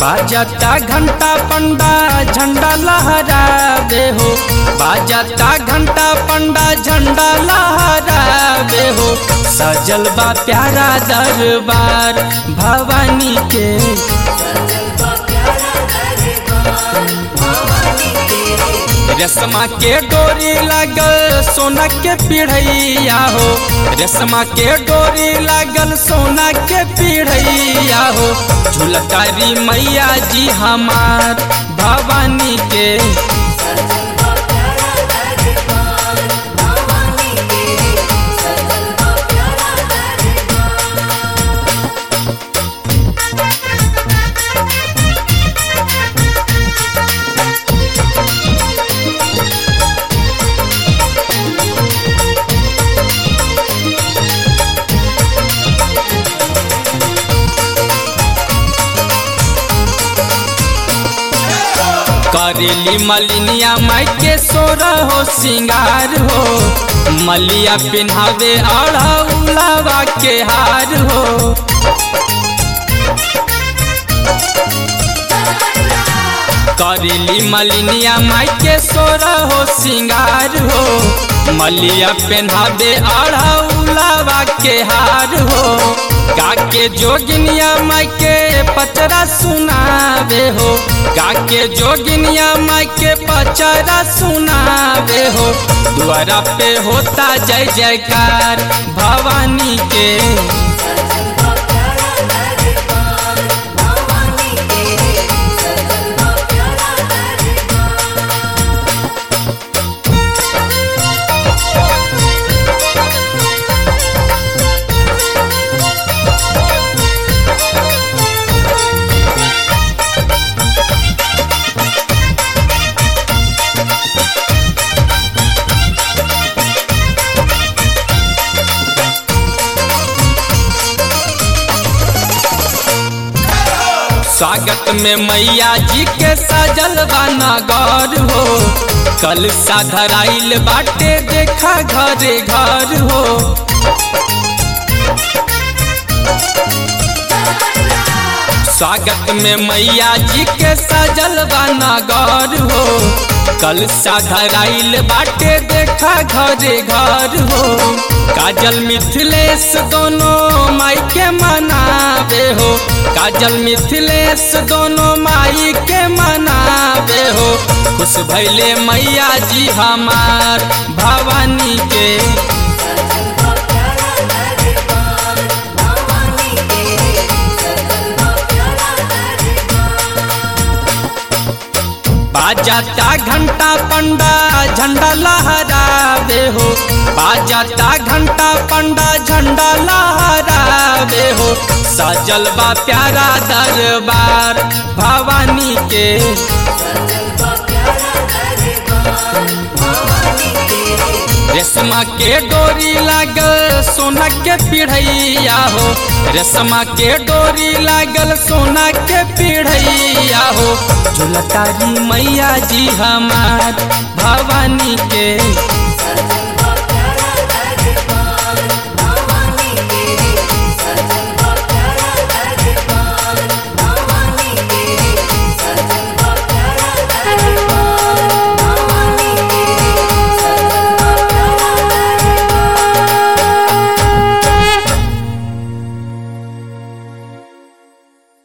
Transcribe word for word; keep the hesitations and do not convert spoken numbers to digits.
बाजता घंटा पंडा झंडा लहरावे हो, बाजता घंटा पंडा झंडा लहरावे हो। सजल बा प्यारा दरबार भवानी के, रेशमा के डोरी लागल सोना के पिढ़ैया हो, रेशमा के डोरी लागल सोना के पिढ़ैया हो। झूलतारी मैया जी हमार भवानी के, करेली मलिनिया माई के सोरा हो सिंगार हो, मलिया पिन्हावे अड़हुलवा के हार हो। करेली मलिनिया माई के सोरा हो सिंगार हो, मलिया पिन्हावे अड़हुलवा के हार हो। गाके जोगिनिया माई के पचरा सुनावे हो, गाके जोगिनिया माई के पचरा सुनावे हो। द्वारा पे होता जय जयकार भवानी के, स्वागत में मैया जी के सजल बा नगर हो। कल साधराइल बाटे देखा घरे घर हो, स्वागत में मैया जी के सजल बा नगर हो। कल साधराइल बाटे देखा घरे घर हो। काजल मिथिलेश दोनों माई के मनावे हो, काजल मिथिलेश दोनों माई के मनावे हो। खुश भैले मैया जी हमार भवानी के, बाजता घंटा पंडा झंडा लहरावे हो, बाजता घंटा पंडा झंडा लहरावे हो। सजल बा प्यारा दरबार भवानी के, रेशमा के डोरी लागल सोना के पिढ़ैया हो, रेशमा के डोरी लागल सोना के पिढ़ैया हो। झूलतारी मैया जी हमार भवानी के।